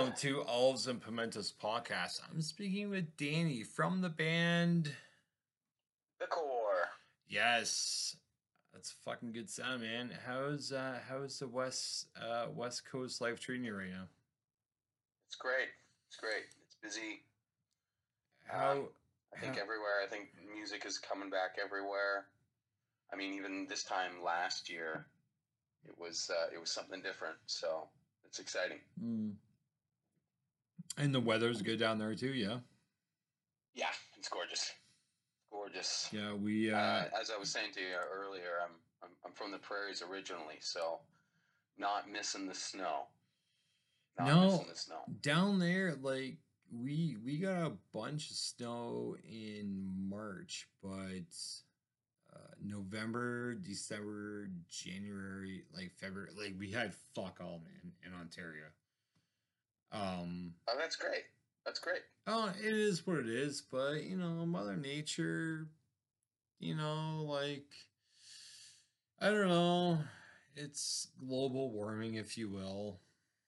welcome to Olives and Pimentos podcast. I'm speaking with Danny from the band. The Core. Yes, that's a fucking good sound, man. How's the West Coast life treating you right now? It's great. It's great. It's busy. How I how think everywhere. I think music is coming back everywhere. I mean, even this time last year, it was something different. So it's exciting. mm. And the weather's good down there too, yeah. Yeah, it's gorgeous. Gorgeous. Yeah, we As I was saying to you earlier, I'm from the prairies originally, so not missing the snow. Not no missing the snow. down there like we got a bunch of snow in March, but November, December, January, like February, like we had fuck all, man, in Ontario. Um, Oh, that's great. That's great. oh, it is what it is, but Mother Nature, like I don't know, it's global warming, if you will.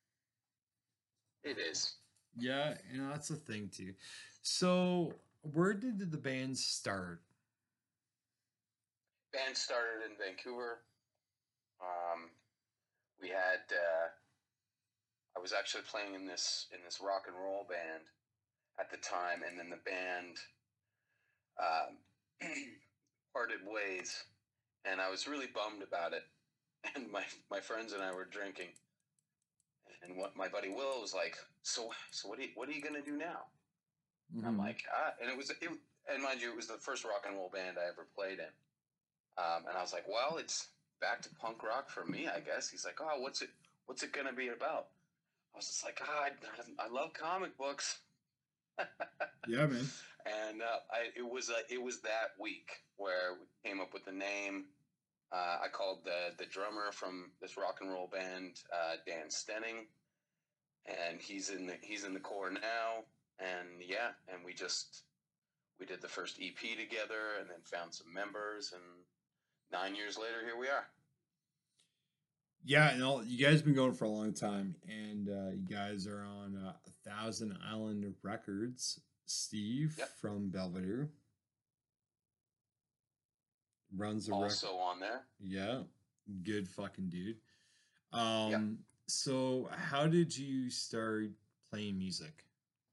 It is. Yeah, that's a thing too. So, where did the band start? Band started in Vancouver. Um, we had I was actually playing in this rock and roll band at the time, and then the band um, parted ways, and I was really bummed about it. And my friends and I were drinking, and what my buddy Will was like, so what are you gonna do now? And I'm Hmm. like, and and mind you, it was the first rock and roll band I ever played in. And I was like, well, it's back to punk rock for me, I guess. He's like, oh, what's it gonna be about? I was just like, I love comic books. Yeah, man. And it was that week where we came up with the name. I called the drummer from this rock and roll band Dan Stenning, and he's in the Core now. And yeah, and we did the first EP together, and then found some members, and 9 years later, here we are. Yeah, you guys been going for a long time, and you guys are on Thousand Island Records. Steve Yep, from Belvedere runs the record. also on there. Yeah, good fucking dude. Yep. So how did you start playing music?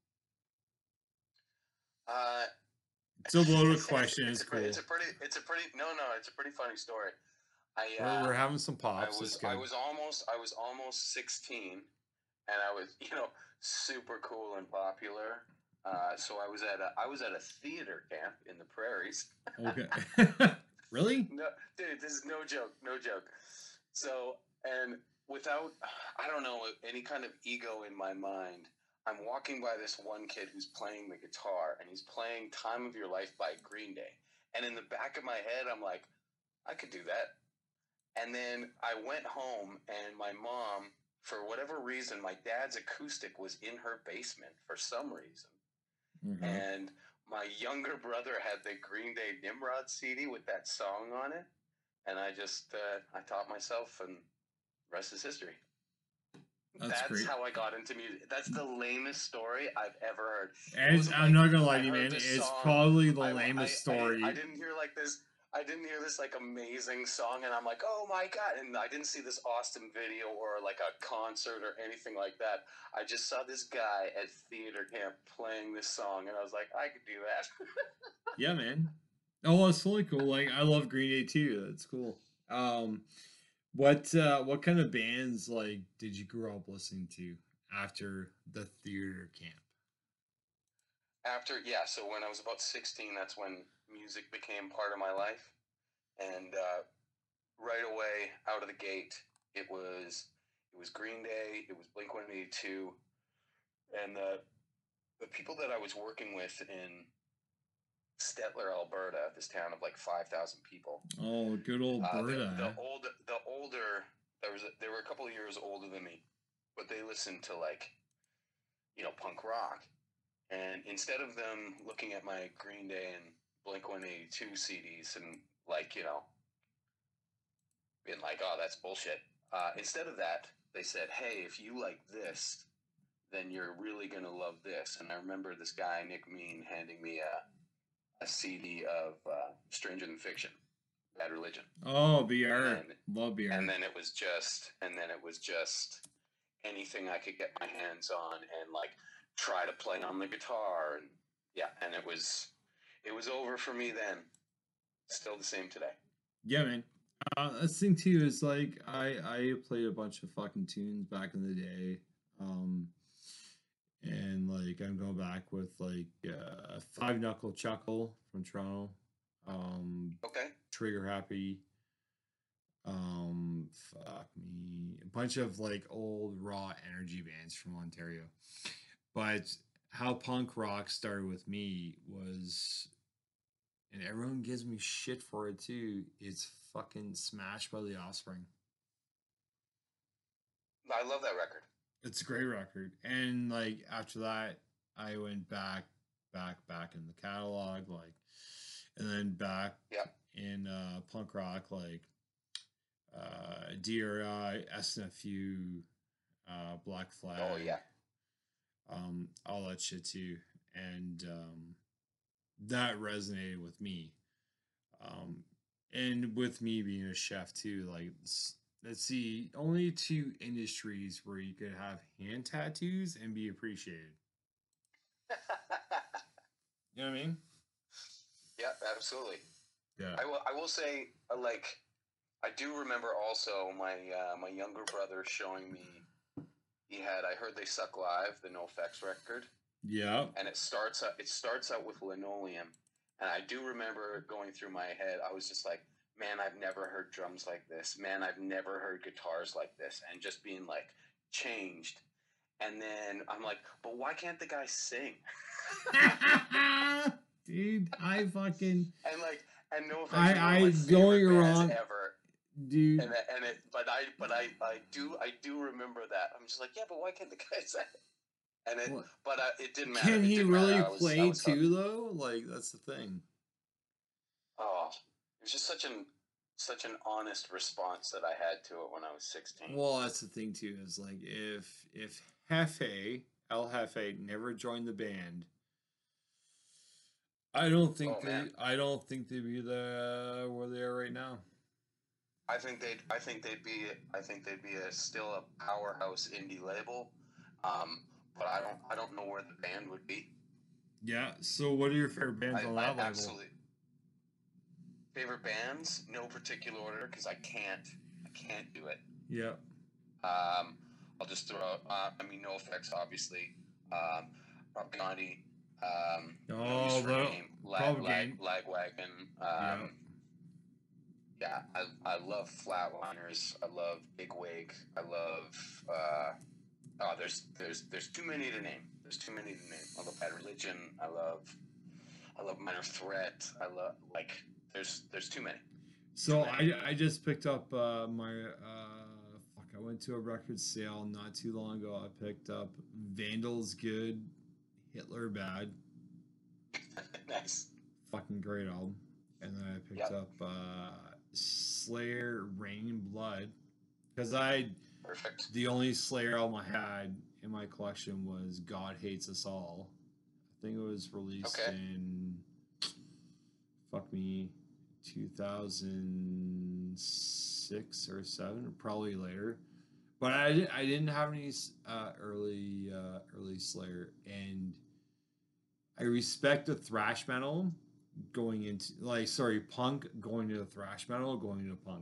Uh, It's a loaded question. it's It's a pretty, cool. it's a pretty, it's a pretty, no, no, it's a pretty funny story. I, We're having some I pops. It's was, I good. was almost 16, and I was, super cool and popular. So I was at a theater camp in the prairies. Okay. Really? No, dude, this is no joke, no joke. So, and without, I don't know, any kind of ego in my mind, I'm walking by this one kid who's playing the guitar, and he's playing "Time of Your Life" by Green Day. And in the back of my head, I'm like, I could do that. And then I went home, and my mom, for whatever reason, my dad's acoustic was in her basement for some reason. Uh-huh. And my younger brother had the Green Day Nimrod CD with that song on it. And I taught myself, and the rest is history. That's That's great. how I got into music. That's the lamest story I've ever heard. It And wasn't I'm like not gonna lie I to you, heard man. this It's song. probably the I lamest I story. didn't hear like this. I didn't hear this like amazing song, and I'm like, oh my god! And I didn't see this awesome video or like a concert or anything like that. I just saw this guy at theater camp playing this song, and I was like, I could do that. Yeah, man. Oh, it's totally cool. Like I love Green Day too. That's cool. What kind of bands like did you grow up listening to after the theater camp? So when I was about 16, that's when music became part of my life, and right away out of the gate, it was Green Day, it was Blink-182, and the people that I was working with in Stettler, Alberta, this town of like 5,000 people. Oh, good old The Berta. older there were a couple of years older than me, but they listened to like punk rock, and instead of them looking at my Green Day and Blink-182 CDs and like being like, oh, that's bullshit. Instead of that, they said, hey, if you like this, then you're really gonna love this. And I remember this guy Nick Mean handing me a CD of Stranger Than Fiction, Bad Religion. Oh, BR, love BR. And then it was just anything I could get my hands on and like try to play on the guitar, and yeah, and it was over for me then. Still the same today. Yeah, man. This thing too is like I played a bunch of fucking tunes back in the day, and like I'm going back with like Five Knuckle Chuckle from Toronto, Okay. Trigger Happy, fuck me, a bunch of like old raw energy bands from Ontario. But how punk rock started with me was, and everyone gives me shit for it too, it's fucking Smash by the Offspring. I love that record. It's a great record. And like after that, I went back in the catalog, like, and then back in punk rock, like DRI, SNFU, Black Flag. Oh yeah. All that shit too. And that resonated with me. And with me being a chef too, like let's see, only two industries where you could have hand tattoos and be appreciated. You know what I mean? Yeah, absolutely. Yeah. I will say, like, I do remember also my my younger brother showing me. I Heard They Suck Live, the NoFX record. Yeah. And it starts out with Linoleum, and I do remember going through my head. I was just like, man, I've never heard drums like this. Man, I've never heard guitars like this, and just being like changed. And then I'm like, but why can't the guy sing? Dude, I fucking and no offense, I don't get wrong ever, dude. But I do remember that. I'm just like, yeah, but why can't the guy sing? And it didn't matter. Can he really play too, though? Like, that's the thing. Oh, it was just such an honest response that I had to it when I was 16. Well, that's the thing too. Is like if Hefe El Jefe never joined the band, I don't think they'd be where they are right now. I think they'd be still a powerhouse indie label. But I don't know where the band would be. Yeah. So, what are your favorite bands on that level? Absolutely. Favorite bands, no particular order, because I can't do it. Yeah. I'll just throw out. NoFX, obviously. Rob Gandhi. Lagwagon. Yeah. I love Flatliners. I love Bigwig. I love. There's too many to name. I love Bad Religion. I love Minor Threat. I love there's too many. So I just picked up my I went to a record sale not too long ago. I picked up Vandals Good, Hitler Bad. Nice. Fucking great album. And then I picked up Slayer Rain and Blood, because Perfect. The only Slayer album I had in my collection was God Hates Us All. I think it was released in 2006 or 7, probably later. But I didn't have any early Slayer, and I respect the thrash metal going into punk going into thrash metal going into punk.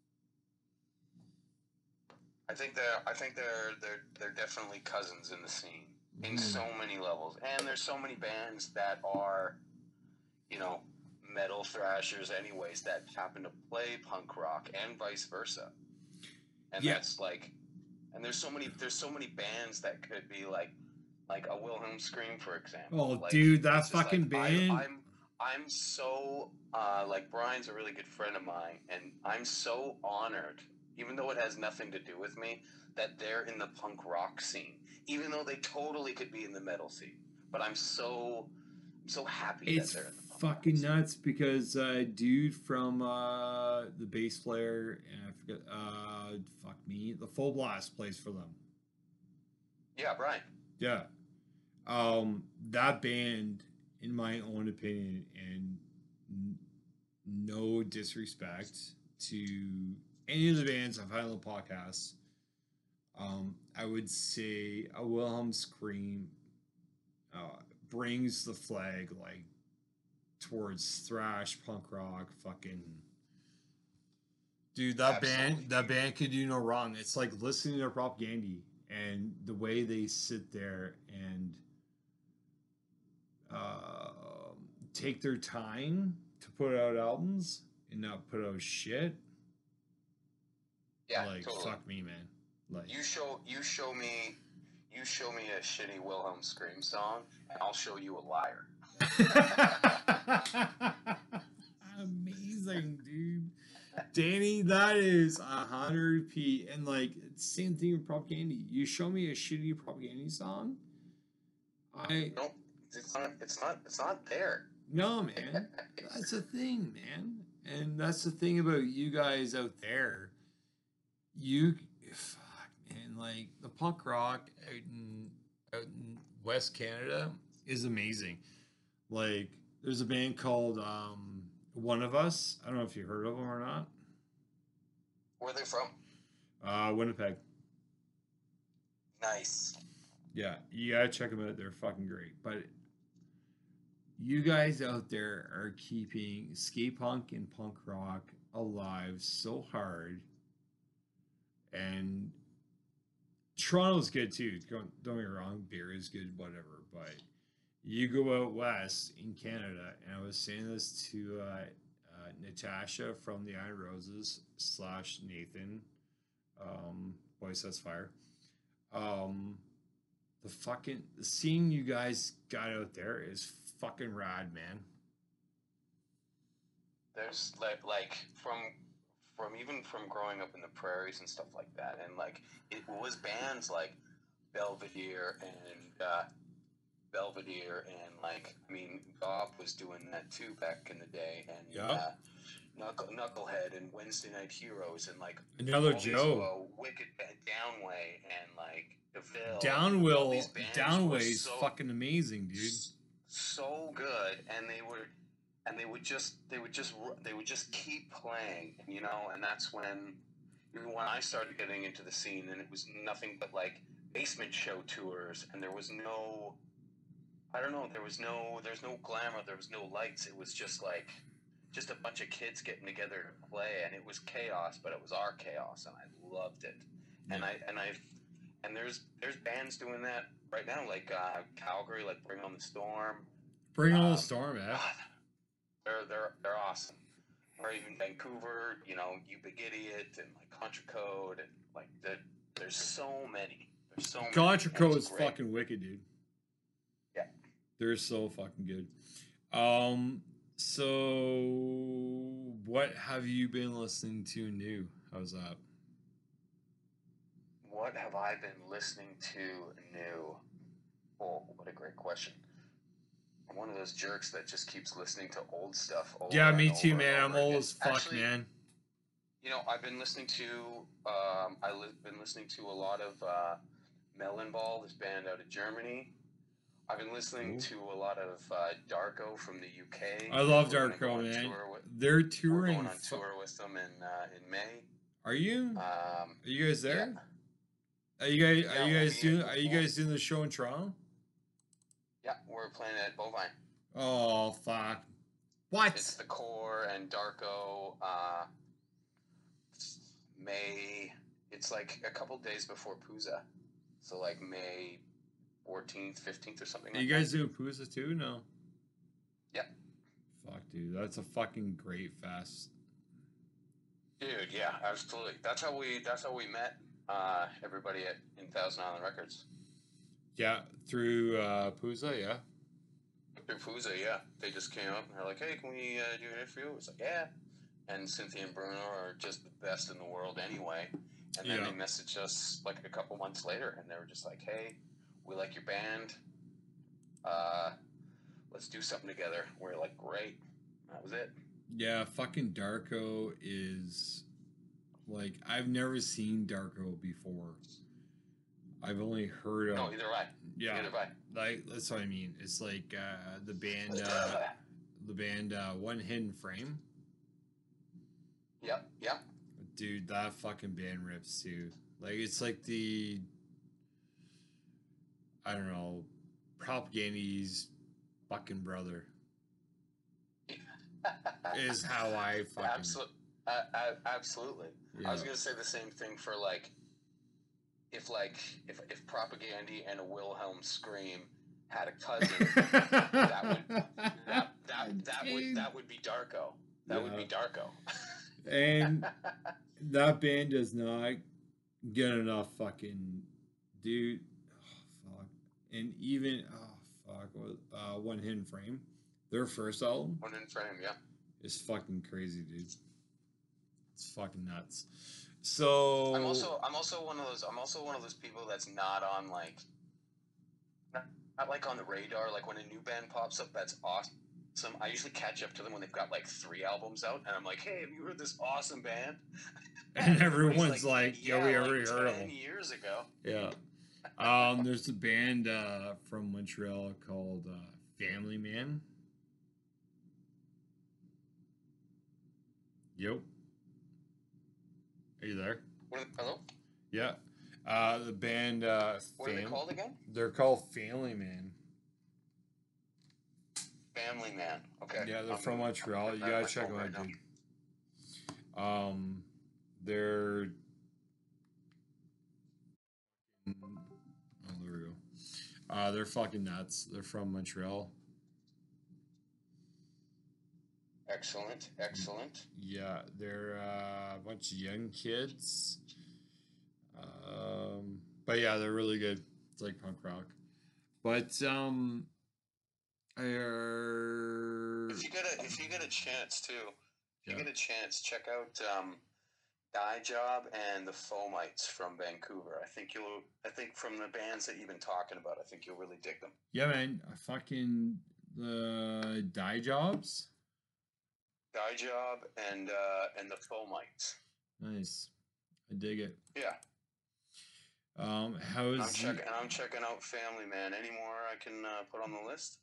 I think they're definitely cousins in the scene in so many levels, and there's so many bands that are, metal thrashers anyways that happen to play punk rock and vice versa, and that's like, and there's so many bands that could be like a Wilhelm Scream, for example. Oh, dude, that fucking band. I'm so Brian's a really good friend of mine, and I'm so honored, even though it has nothing to do with me, that they're in the punk rock scene, even though they totally could be in the metal scene. But I'm so happy that they're in the punk fucking rock scene. nuts, because dude from the bass player, and I forget, the Full Blast plays for them. Yeah, Brian. Yeah. That band, in my own opinion, and n- no disrespect to any of the bands I've had on the podcast, I would say a Wilhelm Scream uh, brings the flag like towards thrash punk rock fucking dude. Absolutely, That dude. band could do no wrong. It's like listening to Propaganda and the way they sit there and uh, take their time to put out albums and not put out shit. Yeah, Like totally. fuck me, man. Like You show me a shitty Wilhelm Scream song, and I'll show you a liar. amazing, dude. Danny, that is 100p. And like same thing with Propaganda. You show me a shitty Propaganda song, I No, it's not there. no man. That's the thing, man. And that's the thing about you guys out there. You fuck man, like the punk rock out in West Canada is amazing. Like there's a band called One of Us. I don't know if you heard of them or not. Where are they from? Winnipeg. Nice. Yeah, you gotta check them out. They're fucking great. But you guys out there are keeping skate punk and punk rock alive so hard. And Toronto's good too. Don't get me wrong, beer is good, whatever. But you go out west in Canada, and I was saying this to Natasha from the Iron Roses slash Nathan, Boys That's Fire. Um, the scene you guys got out there is fucking rad, man. There's like from even from growing up in the prairies and stuff like that, and like it was bands like Belvedere and like I mean Gob was doing that too back in the day, and Yep. Knucklehead and Wednesday Night Heroes and like Another all these Joe. Wicked Downway and like DeVille. All Downwill these bands were Downway's fucking amazing, dude. so good, and they would just keep playing, you know, and that's when even when I started getting into the scene, and it was nothing but like basement show tours, and there was no, I don't know, there's no glamour, there was no lights, it was just like just a bunch of kids getting together to play, and it was chaos, but it was our chaos, and I loved it, Yeah. and there's bands doing that right now, like Calgary, like Bring on the Storm. Bring on the storm, eh? They're awesome. Or even Vancouver, you know, You Big Idiot and like Contra Code and like there's so many. There's so many. Contra and Code it's is great. fucking wicked, dude. Yeah. They're so fucking good. So what have you been listening to new? How's that? What have I been listening to new? Oh, what a great question. I'm one of those jerks that just keeps listening to old stuff over Yeah, and me over too, and man. I'm over old again. as fuck, Actually, man. you know, I've been listening to been listening to a lot of Melonball, this band out of Germany. I've been listening Cool. to a lot of Darko from the UK. I love We're gonna go Darko, on man. tour with- They're We're touring. going on tour with them in May. Are you? Are you guys there? Yeah. Are you guys? Yeah, Are you we'll guys be doing? at- Are you guys doing the show in Toronto? Yeah, we're playing at Bovine. Oh fuck! What? It's the Core and Darko. May. It's like a couple days before Pooza, so like May 14th, 15th, or something. Are you guys doing Pusa too? No. Yeah. Fuck, dude, that's a fucking great fest. Dude, yeah, absolutely. That's how we met everybody in Thousand Island Records. Yeah, through Pusa, yeah. Through Fuza, yeah. They just came up and they're like, hey, can we do an interview? It's like, yeah. And Cynthia and Bruno are just the best in the world anyway. And then Yeah. they messaged us like a couple months later, and they were just like, hey, we like your band. Let's do something together. We're like, great. That was it. Yeah, fucking Darko is like I've never seen Darko before. I've only heard of No, either way. Yeah, Neither have like that's what I mean. It's like the band, One Hidden Frame. Yep, yep. Dude, that fucking band rips too. Like it's like the I don't know, Propaganda's fucking brother is how I fucking Absolutely. I yeah. was gonna say the same thing for if Propagandy and a Wilhelm Scream had a cousin, that would be Darko. That would be Yeah. Darko. And that band does not get enough fucking dude. Oh fuck. And even One Hidden Frame, their first album One in frame, yeah. is fucking crazy, dude. It's fucking nuts. So I'm also one of those people that's not on not like on the radar. Like when a new band pops up, that's awesome. I usually catch up to them when they've got like 3 albums out, and I'm like, "Hey, have you heard this awesome band?" and everyone's like, "Yeah, we like already heard of 10 them. years ago." Yeah. There's a band from Montreal called Family Man. Yep. Are you there? Hello. Yeah. The band What are they called again? They're called Family Man. Family Man. Okay. Yeah, they're from Montreal. You gotta check them out, dude. They're there we go. They're fucking nuts. They're from Montreal. Excellent. Yeah, they're a bunch of young kids. But yeah, they're really good. It's like punk rock. But if you get a chance too, check out Die Job and the Fomites from Vancouver. I think from the bands that you've been talking about, I think you'll really dig them. Yeah, man. Fucking the Die Jobs. Die Job and the Fomites. Nice. I dig it. Yeah. I'm checking out Family Man. Any more I can put on the list?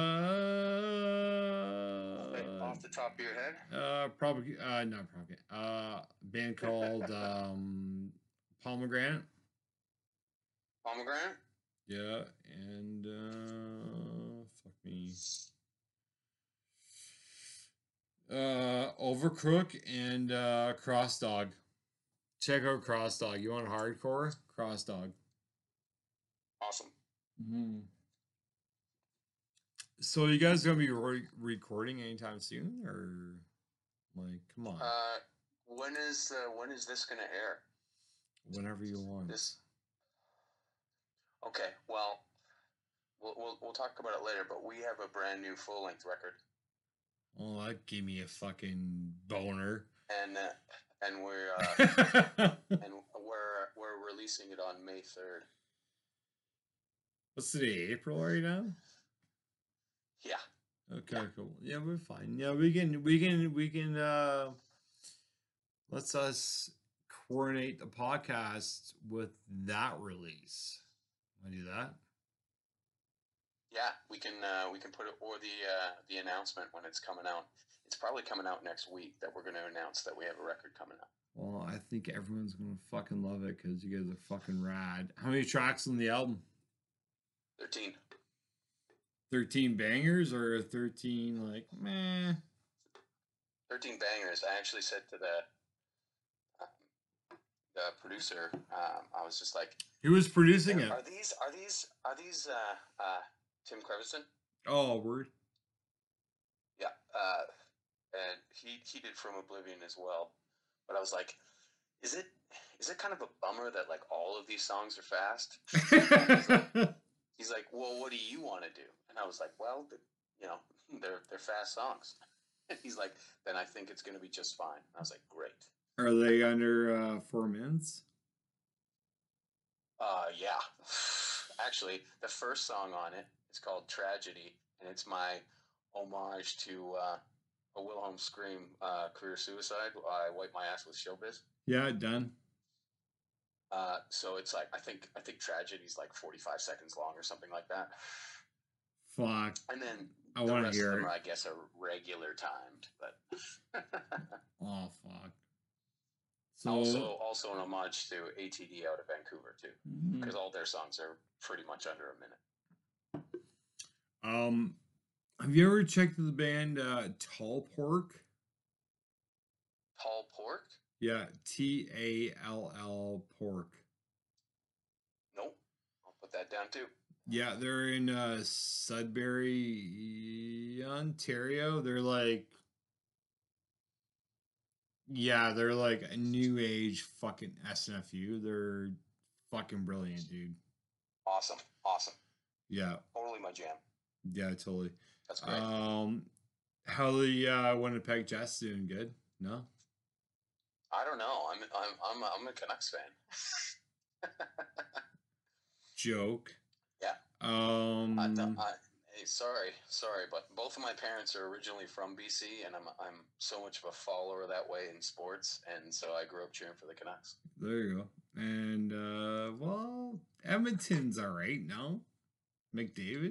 Off the top of your head? Probably not probably. Band called Pomegranate. Pomegranate? Yeah, and fuck me. Overcrook and Cross Dog. Check out Cross Dog. You want hardcore? Cross Dog. Awesome. Mm-hmm. So you guys gonna be recording anytime soon, or like, come on? When is this gonna air? Whenever you want. Okay. Well, we'll talk about it later. But we have a brand new full length record. Oh, that gave me a fucking boner. And we're we're releasing it on May 3rd. What's today? April right now? Yeah. Okay, cool. Yeah, we're fine. Yeah, we can let's us coordinate the podcast with that release. Want to do that? Yeah, we can put it, or the announcement when it's coming out. It's probably coming out next week that we're going to announce that we have a record coming out. Well, I think everyone's going to fucking love it because you guys are fucking rad. How many tracks on the album? 13. 13 bangers or 13 like meh? 13 bangers. I actually said to the producer, I was just like, who was producing it? Are these Tim Crevisan? Oh, word. Yeah, and he did From Oblivion as well. But I was like, is it kind of a bummer that like all of these songs are fast? He's like, well, what do you want to do? And I was like, well, they're fast songs. And he's like, then I think it's going to be just fine. And I was like, great. Are they under 4 minutes? Yeah. Actually, the first song on it is called Tragedy, and it's my homage to a Wilhelm Scream, Career Suicide. I Wipe My Ass with Showbiz. Yeah, done. So it's like I think Tragedy's like 45 seconds long or something like that. Fuck. And then I the want to rest of hear them it. are, I guess, are regular timed, but Oh fuck. also So, also an homage to ATD out of Vancouver too, because all their songs are pretty much under a minute. um, have you ever checked the band Tall Pork? Tall Pork? Yeah, Tall Pork. Nope. I'll put that down too. Yeah, they're in Sudbury, Ontario. They're like a new age fucking SNFU. They're fucking brilliant, dude. Awesome. Awesome. Yeah, Totally my jam. yeah, totally. That's great. How the Winnipeg Jets doing? Good? No? I don't know. I'm a Canucks fan. Joke. Yeah. Um, Hey, sorry, but both of my parents are originally from BC, and I'm so much of a follower that way in sports, and so I grew up cheering for the Canucks. there you go. And well, Edmonton's all right. No, McDavid.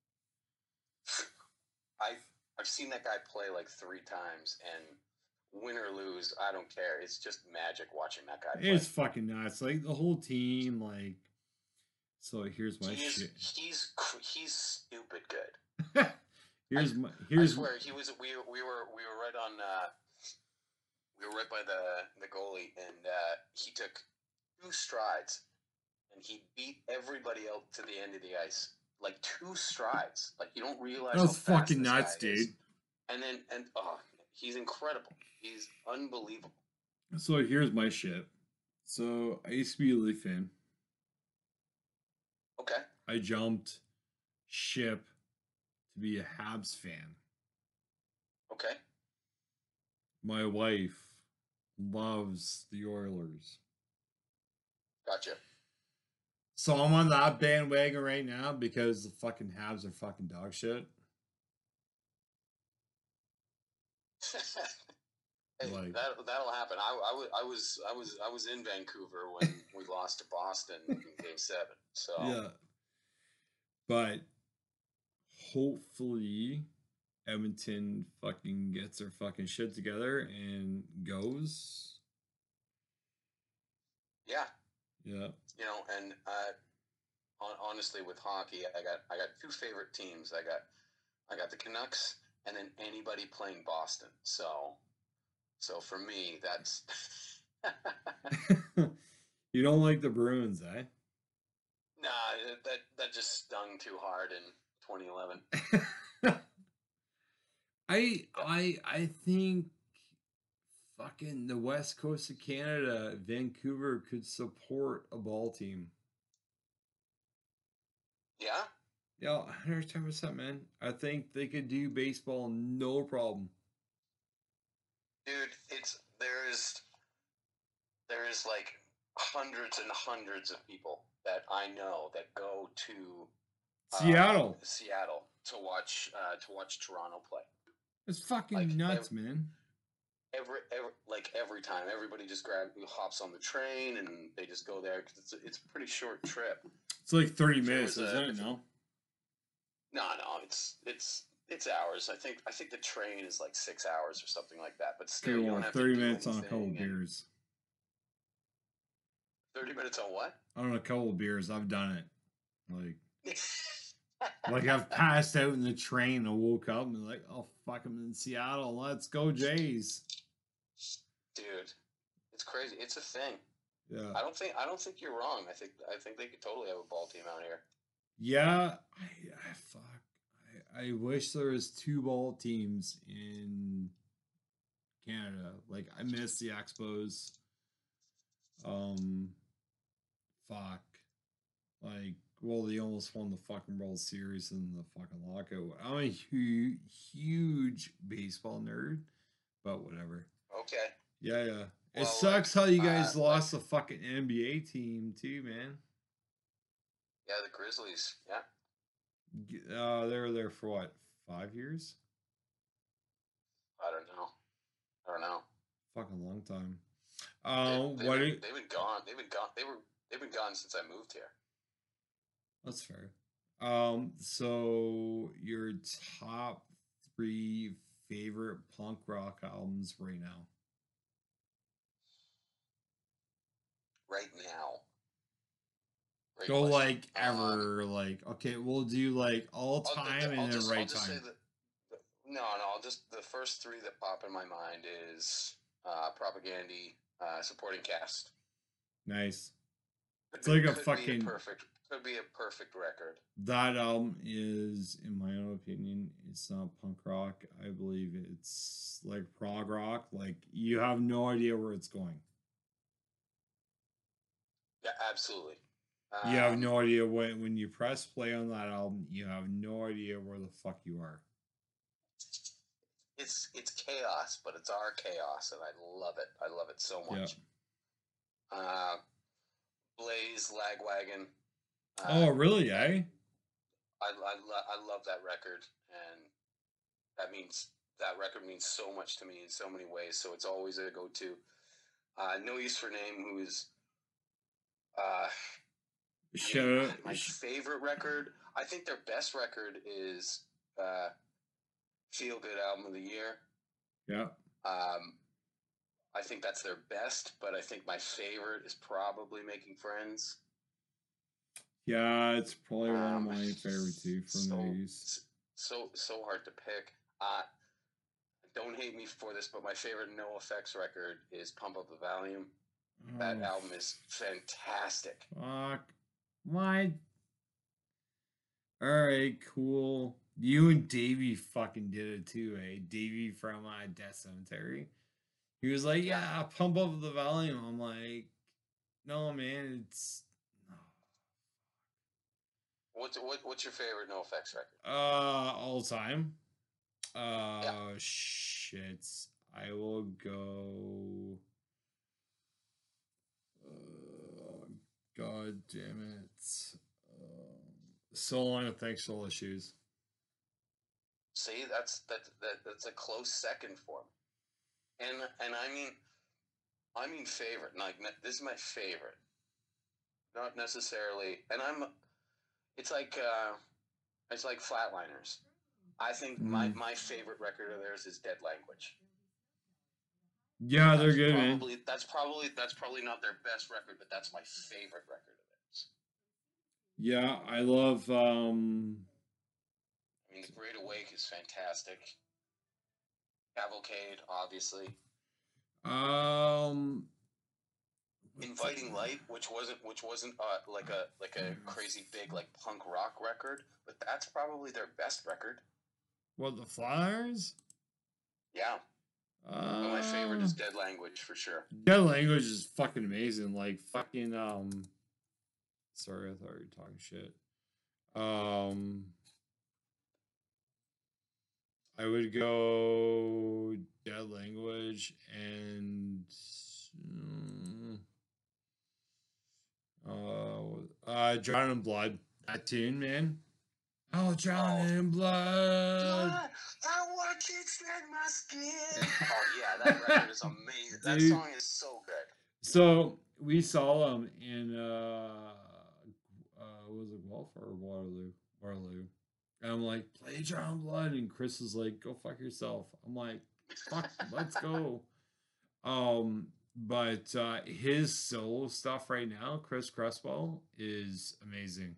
I I've seen that guy play like 3 times, and win or lose, I don't care. It's just magic watching that guy play. It's fucking nuts. Like the whole team. Like, so here's my shit. He's stupid good. here's I swear he was. We were right on. We were right by the goalie, and he took 2 strides, and he beat everybody else to the end of the ice. Like 2 strides. Like you don't realize that's how fast fucking this nuts, guy dude. is. And he's incredible. He's unbelievable. So here's my shit. So I used to be a Leaf fan. Okay. I jumped ship to be a Habs fan. Okay. My wife loves the Oilers. Gotcha. So I'm on that bandwagon right now because the fucking Habs are fucking dog shit. Hey, Like, that'll happen. I was in Vancouver when we lost to Boston in Game 7. So yeah. But hopefully Edmonton fucking gets their fucking shit together and goes. yeah, Yeah. you know, and honestly, with hockey, I got 2 favorite teams. I got the Canucks, and then anybody playing Boston. So for me, that's You don't like the Bruins, eh? nah. That just stung too hard in 2011. I think fucking the west coast of Canada, Vancouver could support a ball team. Yeah, Yeah, 110%, man. I think they could do baseball no problem. dude. There's like hundreds and hundreds of people that I know that go to Seattle to watch Toronto play. It's fucking Like nuts, man. every time, everybody just hops on the train and they just go there because it's a pretty short trip. It's like 30 minutes, isn't it? No, it's hours. I think the train is like 6 hours or something like that. But still, okay, you well, don't have 30 to do minutes on a couple anything. beers. 30 minutes on what? On a couple of beers. I've done it. Like I've passed out in the train and woke up and like, oh fuck, I'm in Seattle. Let's go, Jays. Dude, it's crazy. It's a thing. Yeah. I don't think you're wrong. I think they could totally have a ball team out here. Yeah. I wish there was 2 ball teams in Canada. Like I miss the Expos. Fuck. Like, well, they almost won the fucking World Series in the fucking lockout. I'm a huge baseball nerd, but whatever. Okay. Yeah. It Well, sucks how you guys lost the fucking NBA team too, man. Yeah, the Grizzlies. Yeah. They were there for what, 5 years? I don't know. Fucking long time. What? They've been gone. They've been gone since I moved here. That's fair. So your top three favorite punk rock albums right now? Right now. Great Go question. like ever, like okay, we'll do like all time and then right I'll just say time. that. No. I'll just the first three that pop in my mind is Propagandy, Supporting Cast. Nice. It's like a Could be a fucking perfect record. that album is, in my own opinion, it's not punk rock. I believe it's like prog rock. Like you have no idea where it's going. Yeah, absolutely. You have no idea when you press play on that album. You have no idea where the fuck you are. It's chaos, but it's our chaos, and I love it. I love it so much. Yeah. Blaze, Lagwagon. Oh, really? Eh? I love that record, and that record means so much to me in so many ways. So it's always a go-to. No Use for Name, who is my favorite record. I think their best record is Feel Good Album of the Year. Yeah. I think that's their best, but I think my favorite is probably Making Friends. Yeah, it's probably one of my favorite too from these. So hard to pick. Don't hate me for this, but my favorite NoFX record is Pump Up the Volume. That album is fantastic. Fuck. My. Alright, cool. You and Davey fucking did it too, eh? Davey from Death Cemetery. He was like, yeah, Pump Up the Volume. I'm like, no, man, it's. What's your favorite NoFX record? All time. Shit. I will go. God damn it. So Long with Sexual Issues. See, that's a close second for me. And I mean favorite. Like this is my favorite. Not necessarily, and it's like Flatliners. I think my favorite record of theirs is Dead Language. Yeah, they're good, man. That's probably not their best record, but that's my favorite record of theirs. Yeah, I love. I mean, The Great Awake is fantastic. Cavalcade, obviously. Inviting Light, which wasn't like a crazy big like punk rock record, but that's probably their best record. What, the Flyers? Yeah. But my favorite is Dead Language for sure. Dead Language is fucking amazing. Like fucking sorry, I thought you were talking shit. I would go Dead Language and Drown in Blood. That tune, man. Oh, Drown in Blood. I want it in my skin. Oh yeah, that record is amazing. That song is so good. So we saw them in was it Guelph or Waterloo? Waterloo. And I'm like, play Drown in Blood, and Chris is like, go fuck yourself. I'm like, fuck, let's go. But his solo stuff right now, Chris Cresswell, is amazing.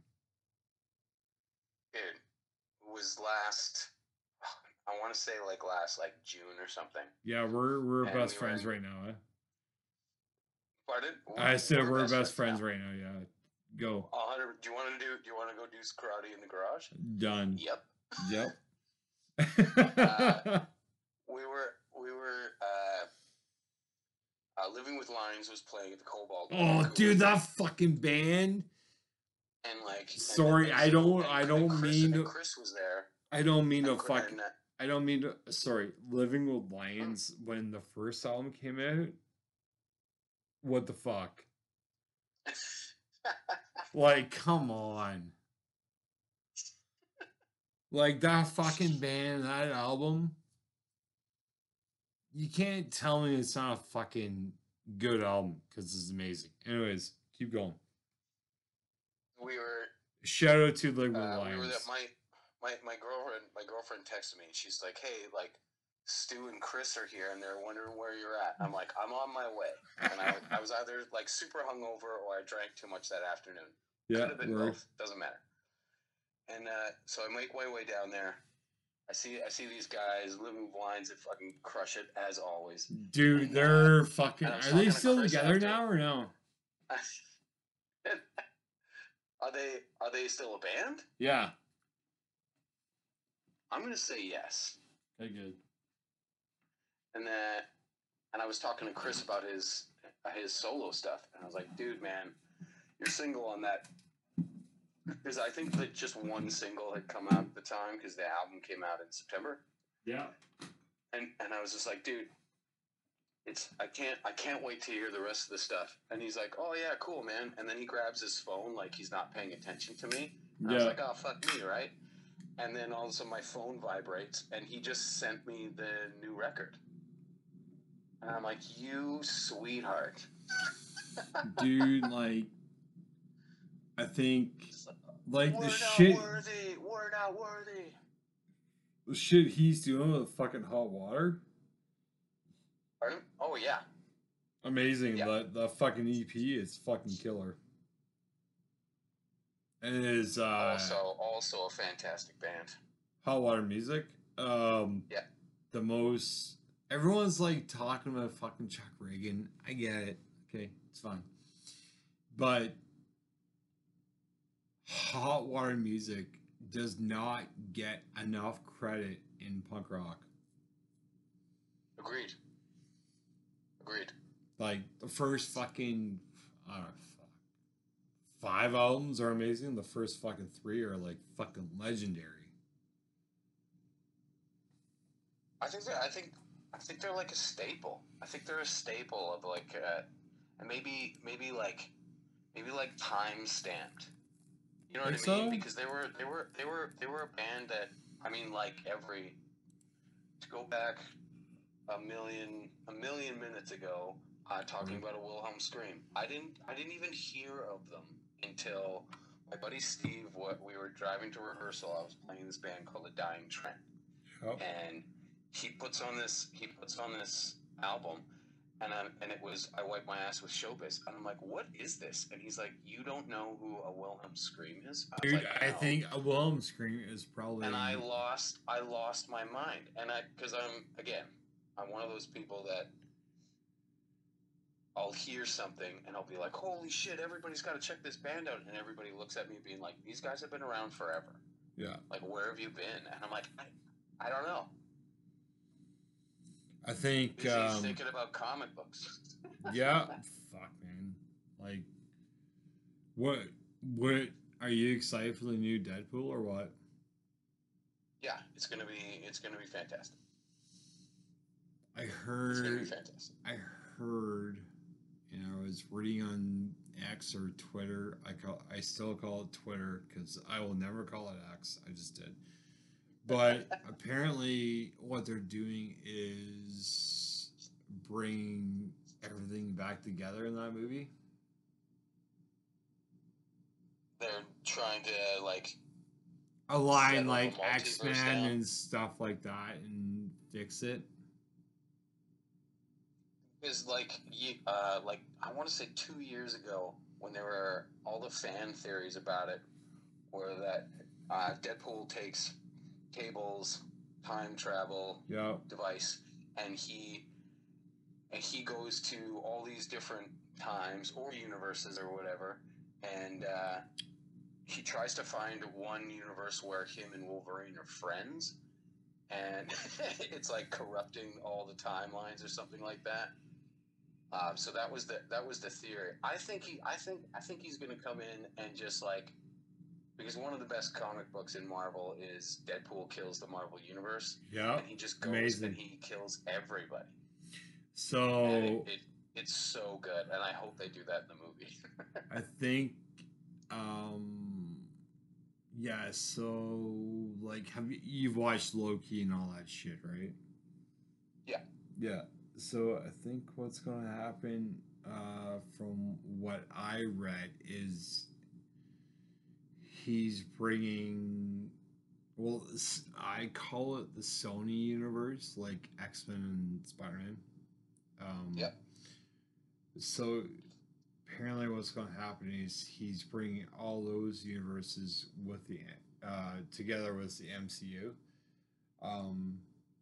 It was last, I want to say last June or something. Yeah, we're best friends right now, eh? Pardon? I said we're best friends right now. Yeah, go. 100. Do you want to go do karate in the garage? Done. Yep. We were Living with Lions was playing at the Cobalt. Oh, dude, that fucking band. And sorry, I don't mean to. Chris was there. I don't mean to fucking. I don't mean to. Sorry, Living with Lions when the first album came out. What the fuck? Like, come on. Like, that fucking band, that album. You can't tell me it's not a fucking good album because it's amazing. Anyways, keep going. We were Shout out to Liquid we were Lions. that my girlfriend texted me and she's like, "Hey, like Stu and Chris are here and they're wondering where you're at." I'm like, "I'm on my way." And I was either like super hungover or I drank too much that afternoon. Yeah, Could have been word. both. Doesn't matter. And so I make my way down there. I see these guys, Living Blinds, that fucking crush it as always. Dude, And, they're fucking. and I was Are they talking to still Chris together after. now or no? Are they still a band? Yeah. I'm gonna say yes. Okay, good. And I was talking to Chris about his solo stuff, and I was like, "Dude, man, you're single on that." Because I think that just one single had come out at the time because the album came out in September. Yeah. And I was just like, "Dude, I can't wait to hear the rest of the stuff." And he's like, "Oh yeah, cool, man." And then he grabs his phone like he's not paying attention to me. And I was like, "Oh fuck me, right?" And then all of a sudden my phone vibrates, and he just sent me the new record. And I'm like, "You sweetheart." Dude, like, I think, like, We're the not shit, worthy. We're not worthy. the shit he's doing with fucking Hot Water, Pardon? Oh yeah. amazing. Yeah. The fucking EP is fucking killer. And it is Also a fantastic band. Hot Water Music. Yeah. The most everyone's like talking about fucking Chuck Reagan. I get it. Okay, it's fine. But Hot Water Music does not get enough credit in punk rock. Agreed. Like the first fucking I don't know, 5 albums are amazing. The first fucking 3 are like fucking legendary. I think they're like a staple. I think they're a staple of like and maybe like time stamped. You know what I mean? So? Because they were a band that, I mean, like to go back a million minutes ago, talking about a Wilhelm scream. I didn't even hear of them until my buddy Steve. We were driving to rehearsal. I was playing this band called The Dying Trend, and he puts on this album, and it was I Wipe My Ass with Showbiz, and I'm like, "What is this?" And he's like, "You don't know who a Wilhelm scream is?" I was Dude, like, I "No." think a Wilhelm scream is probably. And I lost my mind, and because I'm one of those people that I'll hear something and I'll be like, "Holy shit! Everybody's got to check this band out," and everybody looks at me being like, "These guys have been around forever. Yeah. Like, where have you been?" And I'm like, I don't know. I think Busy thinking about comic books. Yeah, fuck man. Like, what are you excited for the new Deadpool or what? Yeah, it's gonna be fantastic. I It's gonna be heard. fantastic. I heard. You know, I was reading on X or Twitter. I still call it Twitter because I will never call it X. I just did. But apparently, what they're doing is bring everything back together in that movie. They're trying to like align settle like the multiverse X-Men down. and stuff like that and fix it. Is like I want to say 2 years ago when there were all the fan theories about it, where that Deadpool takes Cable's time travel Yeah. device and he goes to all these different times or universes or whatever, and he tries to find one universe where him and Wolverine are friends, and it's like corrupting all the timelines or something like that. So that was the theory. I think he's going to come in and just like, because one of the best comic books in Marvel is Deadpool kills the Marvel Universe. Yeah. And he just goes amazing. and he kills everybody. So and it's so good, and I hope they do that in the movie. I think yeah, so like you've watched Loki and all that shit, right? Yeah. Yeah. So I think what's going to happen, from what I read, is he's bringing. Well, I call it the Sony universe, like X Men and Spider Man. Um, Yep. so apparently, what's going to happen is he's bringing all those universes with the together with the MCU. Um,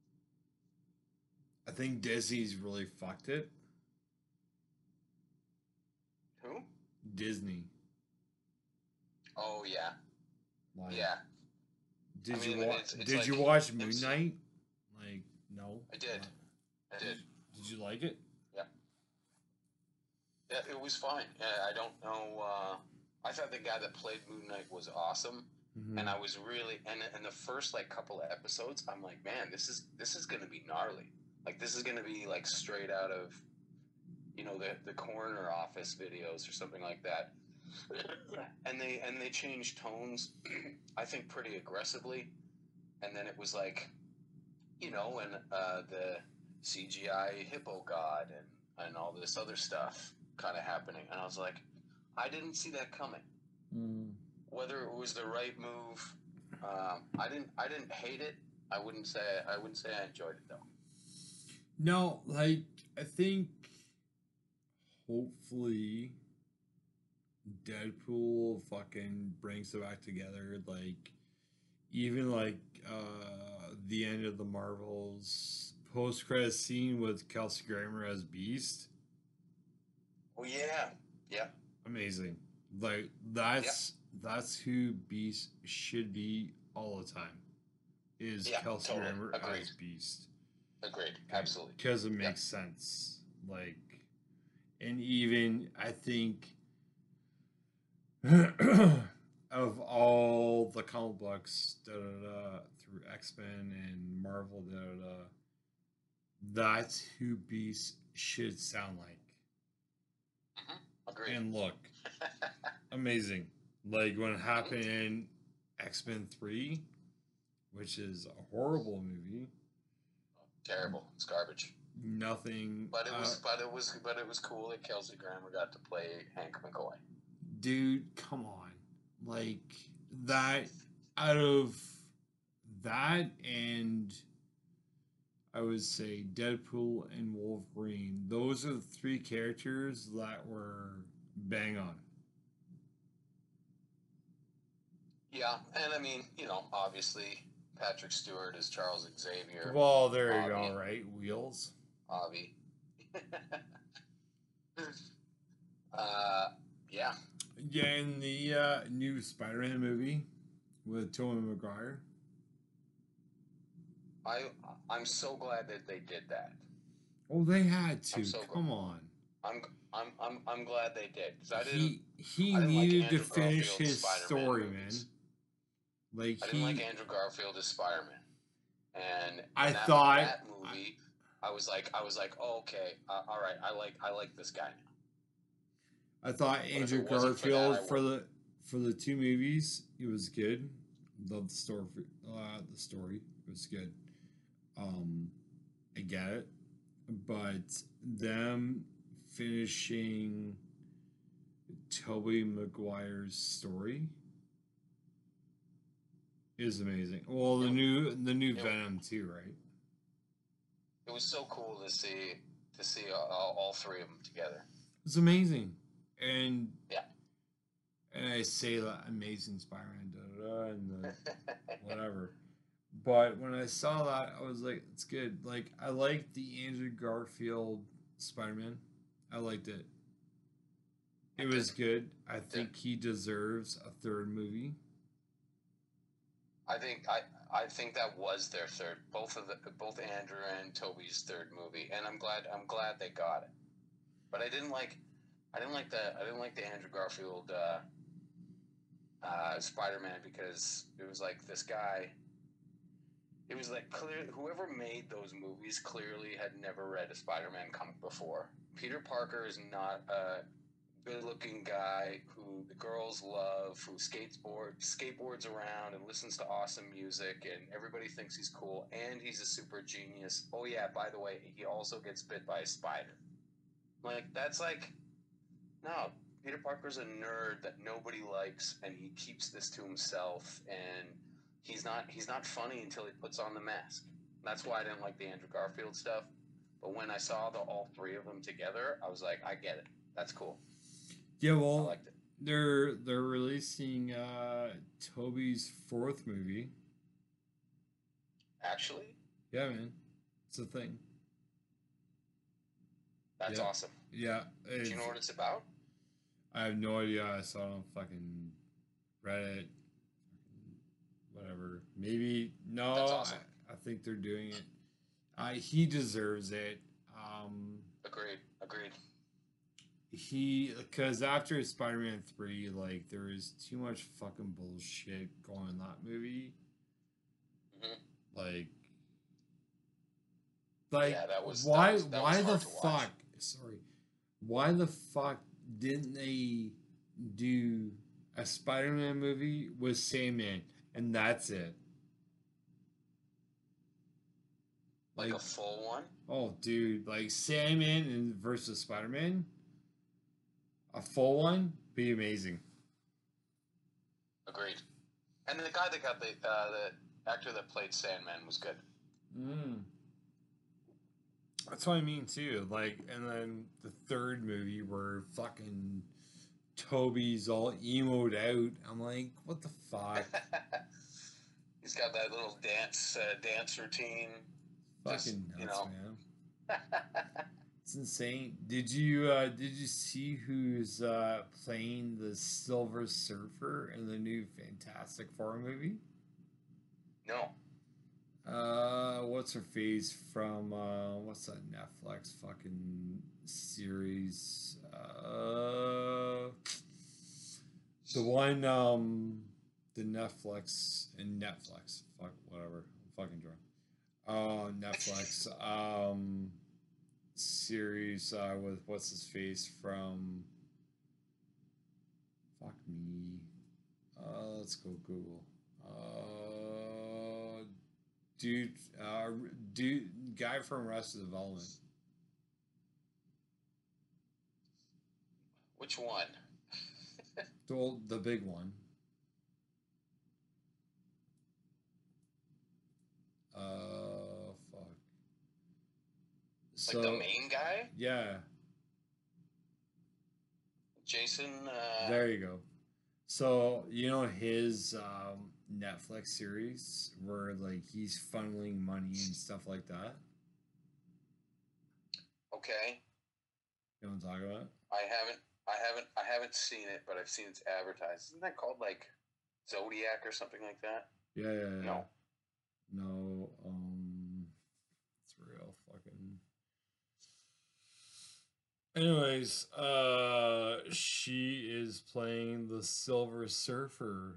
I think Disney's really fucked it. Who? Disney. Oh yeah, Like, yeah. I did you mean, watch? it's Did you like watch Moon MC. Knight? Like, no. I did. I Did did. Did you like it? Yeah. Yeah, it was fine. Yeah, I don't know. I thought the guy that played Moon Knight was awesome, Mm-hmm. and I was really and the first like couple of episodes, I'm like, man, this is gonna be gnarly. Like this is gonna be like straight out of the Coroner Office videos or something like that. And they changed tones, I think pretty aggressively, and then it was like and the CGI hippo god and all this other stuff kind of happening, and I was like, I didn't see that coming. Mm. Whether it was the right move, I didn't hate it. I wouldn't say I enjoyed it though. No, like, I think hopefully Deadpool fucking brings it back together. Like, even like the end of the Marvels post credit scene with Kelsey Grammer as Beast. Oh yeah, yeah, Amazing. Like, yeah, that's who Beast should be all the time. Is yeah. Kelsey Totally Grammer agreed. as Beast. Agreed. Absolutely. Because it Yep. makes sense. Like, and even I think of all the comic books through X Men and Marvel, that's who Beast should sound like. Agreed. And look, amazing. Like when it happened in X Men 3, which is a horrible movie. Terrible. It's garbage. Nothing. But it was cool that Kelsey Grammer got to play Hank McCoy. Dude, come on. Like, that, out of that and I would say Deadpool and Wolverine, those are the three characters that were bang on. Yeah, and I mean, obviously Patrick Stewart is Charles Xavier. Well, there you Avi. go, right? Wheels. Avi. Yeah. Yeah, in the new Spider-Man movie with Tobey Maguire. I'm so glad that they did that. Oh, they had to. I'm so Come on. I'm glad they did because He I didn't like needed to Andrew finish Garfield's his Spider-Man story, movies. man. Like, I didn't like Andrew Garfield as Spider-Man, and I that, thought that movie, I was like, oh, okay, all right, I like this guy now. I thought But if Andrew it wasn't for that, I Garfield wouldn't. for the two movies, it was good. Loved the story. The story was good. I get it, but them finishing Tobey Maguire's story is amazing. Well, the new Venom too, right? It was so cool to see all three of them together. It's amazing, and Yeah. and I say that amazing Spider-Man, and the whatever. But when I saw that, I was like, it's good. Like, I liked the Andrew Garfield Spider-Man. I liked it. It was good. I think he deserves a third movie. I think that was their third, both Andrew and Toby's third movie, and I'm glad they got it. But I didn't like the Andrew Garfield Spider-Man because it was like this guy. It was like clear whoever made those movies clearly had never read a Spider-Man comic before. Peter Parker is not a good-looking guy who the girls love, who skateboards around and listens to awesome music, and everybody thinks he's cool, and he's a super genius. Oh yeah, by the way, he also gets bit by a spider. Like that's like no. Peter Parker's a nerd that nobody likes, and he keeps this to himself. And he's not funny until he puts on the mask. That's why I didn't like the Andrew Garfield stuff. But when I saw all three of them together, I was like, I get it. That's cool. Yeah, I well, liked it. they're releasing Toby's fourth movie. Actually, Yeah, man, it's a thing. that's Yeah, awesome. yeah. Do you know what it's about? I have no idea. I saw it on fucking Reddit, whatever. Maybe no. That's awesome. I think they're doing it. He deserves it. Agreed. He because after Spider-Man 3, like there was too much fucking bullshit going in that movie. Mm-hmm. Like yeah, that was why that why was the hard to watch. fuck? Sorry, why the fuck didn't they do a Spider-Man movie with Sandman and that's it? Like a full one? Oh, dude, like Sandman and versus Spider-Man, a full one, be amazing. Agreed. And the guy that got the actor that played Sandman was good. That's what I mean too. Like, and then the third movie where fucking Toby's all emoed out. I'm like, what the fuck? He's got that little dance routine. Fucking nuts, man. It's insane. Did you see who's playing the Silver Surfer in the new Fantastic Four movie? No. What's her face from what's that Netflix fucking series? The one the Netflix and Netflix. Fuck whatever. I'm fucking drunk. Netflix series with what's his face from fuck me. Let's go Google. Dude, guy from Arrested Development. Which one? The big one. Fuck. So, like the main guy? Yeah. Jason. There you go. So you know his Netflix series where like he's funneling money and stuff like that. Okay. You know what I'm talking about? I haven't seen it, but I've seen it's advertised. Isn't that called like Zodiac or something like that? Yeah. No. No. It's real fucking. Anyways, she is playing the Silver Surfer.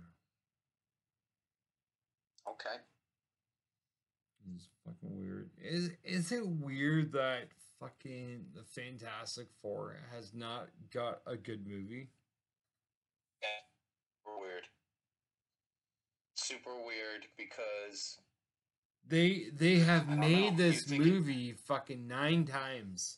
Okay. It's fucking weird. Is it weird that fucking the Fantastic Four has not got a good movie? Yeah. Weird. Super weird because they have made this movie fucking 9 times.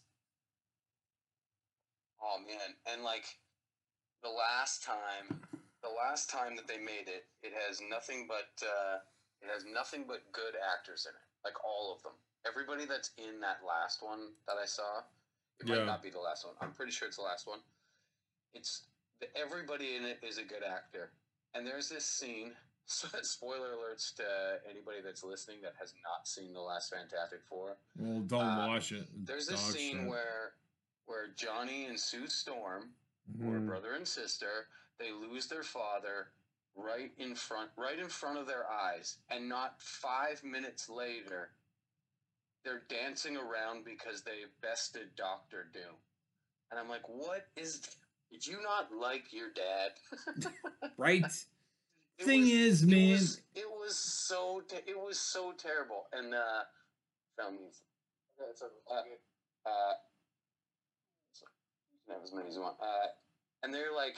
Oh man, and like the last time that they made it, it has nothing but good actors in it. Like all of them. Everybody that's in that last one that I saw, it might not be the last one. I'm pretty sure it's the last one. Everybody in it is a good actor. And there's this scene, spoiler alerts to anybody that's listening that has not seen the last Fantastic Four. Well, don't watch it. There's this scene where Johnny and Sue Storm, who are brother and sister, they lose their father right in front of their eyes, and not 5 minutes later, they're dancing around because they bested Doctor Doom. And I'm like, did you not like your dad? Right. Thing is, man, it was so terrible. And found me. You can have as many as you want. and they're like,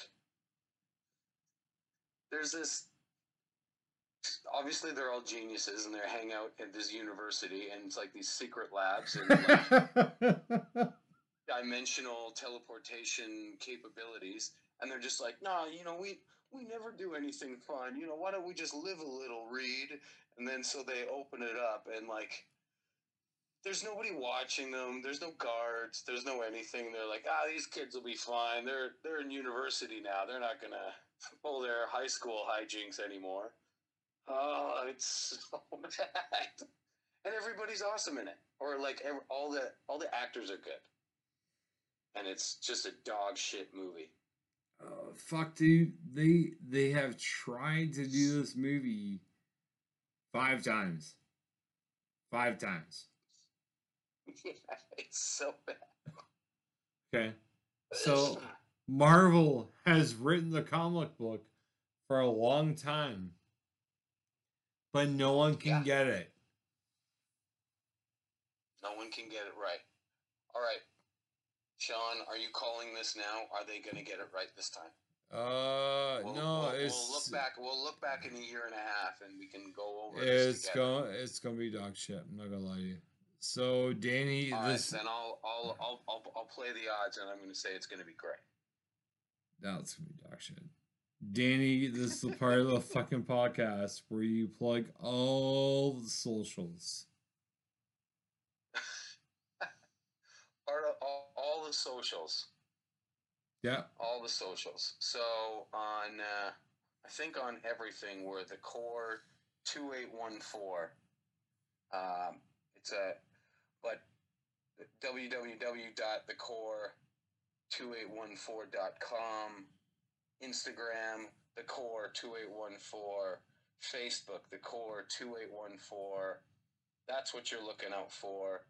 there's this. Obviously, they're all geniuses, and they hang out at this university, and it's like these secret labs and like dimensional teleportation capabilities, and they're just like, nah, we never do anything fun. Why don't we just live a little, Reed? And then so they open it up, and like, there's nobody watching them. There's no guards. There's no anything. They're like, these kids will be fine. They're in university now. They're not gonna pull their high school hijinks anymore. Oh, it's so bad. And everybody's awesome in it, or like all the actors are good, and it's just a dog shit movie. Fuck, dude. They have tried to do this movie 5 times. 5 times. Yeah, it's so bad. Okay. So Marvel has written the comic book for a long time, but no one can get it. No one can get it right. All right. Sean, are you calling this now? Are they going to get it right this time? No, We'll look back in a year and a half, and we can go over this together. It's gonna be dog shit. I'm not gonna lie to you. So Danny, then I'll play the odds, and I'm going to say it's going to be great. That's gonna be dog shit. Danny, this is the part of the fucking podcast where you plug all the socials. All the socials. Yeah. All the socials. So on, I think on everything, we're the Core 2814. But www.thecore2814.com, Instagram, the Core 2814, Facebook, the Core 2814. That's what you're looking out for.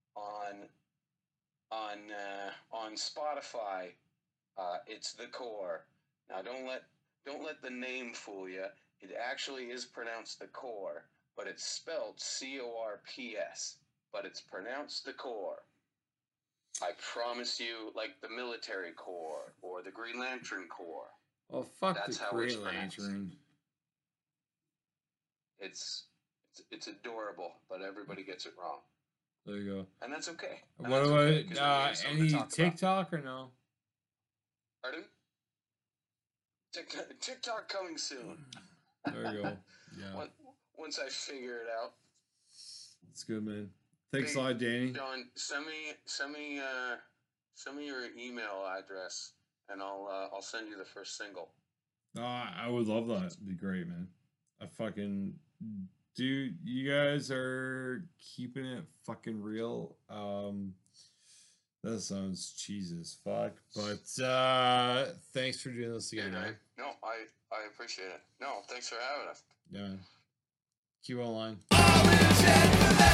On Spotify, it's the Core. Now don't let the name fool you. It actually is pronounced the Core, but it's spelled CORPS. But it's pronounced the Core. I promise you, like the military Corps or the Green Lantern Corps. Oh, fuck. That's the Green Lantern. It's adorable, but everybody gets it wrong. There you go. And that's okay. What about any TikTok or no? Pardon? TikTok coming soon. There you go. Yeah. Once I figure it out. It's good, man. Thanks a lot, Danny. John, send me your email address, and I'll send you the first single. I would love that. It'd be great, man. Dude, you guys are keeping it fucking real. That sounds cheesy as fuck, but thanks for doing this again, man. No, I appreciate it. No, thanks for having us. Yeah, man. Keep on line.